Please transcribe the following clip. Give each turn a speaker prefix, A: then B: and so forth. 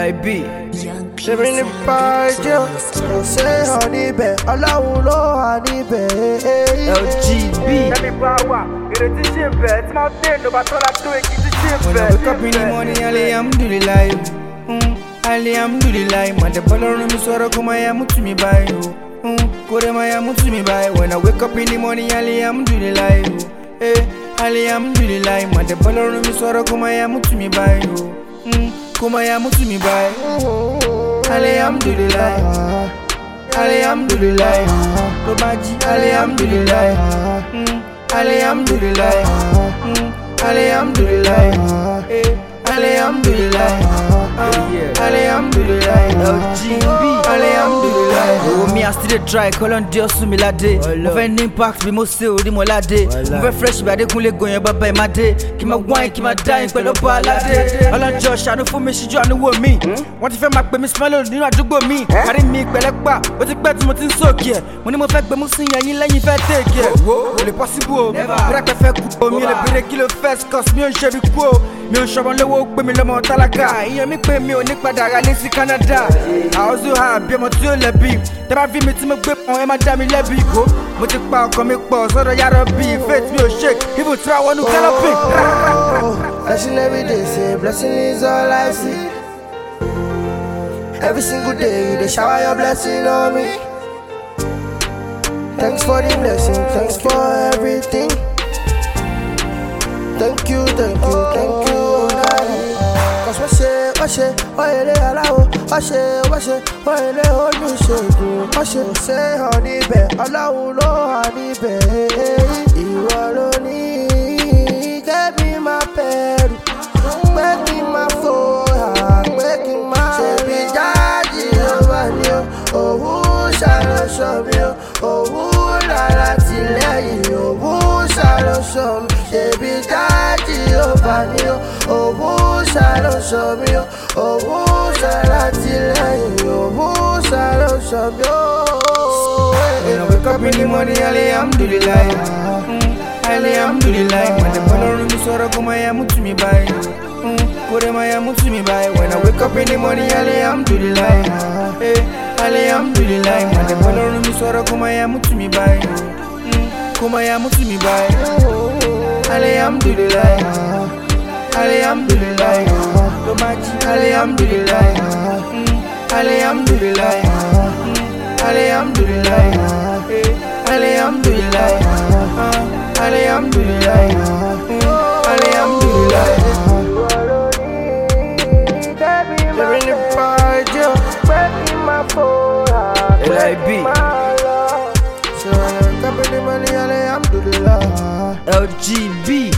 A: LIB.
B: Ṣebí ní pàjọ́, kò ṣe hàn níbẹ̀, Ọlọ́run ló hàn níbẹ̀.
A: LGB.
C: Tẹ́mi bá wà, ìrètí ṣì ń bẹ̀, tí máa dé ìjọba tọ́lá tó èkìtì ṣì ń
A: When
C: bẹ̀.
A: I wake up in the morning, alhamdulillah. Alhamdulillah. Man, the Ọlọ́run mi sọ̀rọ̀ kó máa yá mú tù mí báyìí o. Kó dẹ̀ máa yá mú tù mí báyìí. When I wake up in the morning, alhamdulillah. Alhamdulillah. Man, the Ọlọ́run mi sọ̀rọ̀ kó máa yá mú tù mí báyìí o. Kó máa yá mú tù mí báyìí. Alhamdulillah. Alhamdulillah. Tó bá jí, alhamdulillah. Alhamdulillah. Alhamdulillah. Alhamdulillah. Alhamdulillah. LGB. Alhamdulillah. Oh, me I still dey try, call on Dios to me lade. Mo fẹ́ ní impact bí mo ṣe orí mo lade. Mo fẹ́ fresh bí Adékúnlé goyin bàbá ẹ̀ máa dé. Kí máa wine, kí máa dáyìn pẹ̀lú ọba aládé. Ọlọ́njọ́ ṣàánú fún mi, ṣíjú àánú wò mí. Wọ́n ti fẹ́ máa pè mí Smelo nínú àdúgbò mi. Kárí mi pẹ̀lẹ́pà, ó ti pẹ́ tí mo ti ń sókè ẹ̀. Mo ní mo fẹ́ gbé mú sí yẹn yín lẹ́yìn fẹ́ take ẹ̀. Kò lè possible o. Bírẹ́pẹ̀ fẹ́ kú o, mi ò lè béèrè kí ló first cause mi ò ń ṣe bí kú o. Mi ò ń ṣọmọ lówó, ó gbé mi lọ́mọ tálákà. Ìyẹn mi pé mi ò ní padà ra lé sí Canada. Àwọ̀sù ha bí ọmọ tí ó lẹ́bi. Tẹ́ bá fi mi tí mo gbé pọn, ẹ má dá mi lẹ́bi ìgò. Mo ti pa ọkàn mi pọ̀ sọ́dọ̀ yàrá bí faith mi ò shake. Even tí wọ́n wọnú galloping.
B: Blessing every day, say blessing is all I see. Every single day, you dey shower your blessing on me. Thanks for the blessing, thanks for everything. Thank you, Daddy. Cause wọ́n ṣe, ọ̀yẹ̀lẹ̀ aláwọ̀, ọ̀yẹ̀lẹ̀ oníṣègùn. Wọ́n ṣe hàn níbẹ̀, Ọlọ́run ló hàn níbẹ̀. Ìwọ ló ní kẹ́bí máa bẹ̀rù, pé kí n máa fòyà, pé kí n máa ṣèbí jáde ọba ni o. Òun ṣàlọ́ṣọ mi o, òun lára tìlẹ́yìn, òun ṣàlọ́ṣọ mi. Ṣèbí jáde ọba ni o, òun ṣàlọ́ṣọ mi o, òun lára tìlẹ́yìn, òun ṣàlọ́ṣọ mi o.
A: When I wake up in the morning, alhamdulillah. Alhamdulillah. Man, the Ọlọ́run mi sọ̀rọ̀ kó máa yá mú tù mí báyìí. Kó dẹ̀ máa yá mú tù mí báyìí. When I wake up in the morning, alhamdulillah. Alhamdulillah. Man, the Ọlọ́run mi sọ̀rọ̀ kó máa yá mú tù mí báyìí. Kó máa yá mú tù mí báyìí. Alhamdulillah. Alhamdulillah. Tó bá jí, alhamdulillah. Alhamdulillah. Alhamdulillah. Alhamdulillah. Alhamdulillah. Alhamdulillah.
B: Ṣebí ní pàjọ́, pé kí n máa fòyà,
A: LIB.
B: ṣe wọ́n yẹn kábí ní mọ́ni, alhamdulillah.
A: LGB.